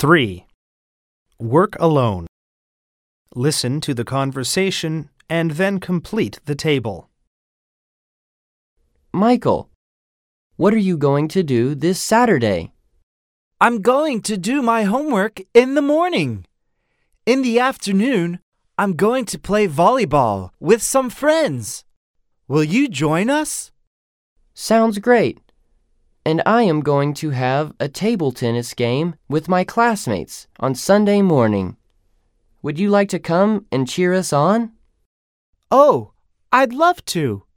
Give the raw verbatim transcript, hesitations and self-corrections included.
three. Work alone. Listen to the conversation and then complete the table. Michael, what are you going to do this Saturday? I'm going to do my homework in the morning. In the afternoon, I'm going to play volleyball with some friends. Will you join us? Sounds great. And I am going to have a table tennis game with my classmates on Sunday morning. Would you like to come and cheer us on? Oh, I'd love to.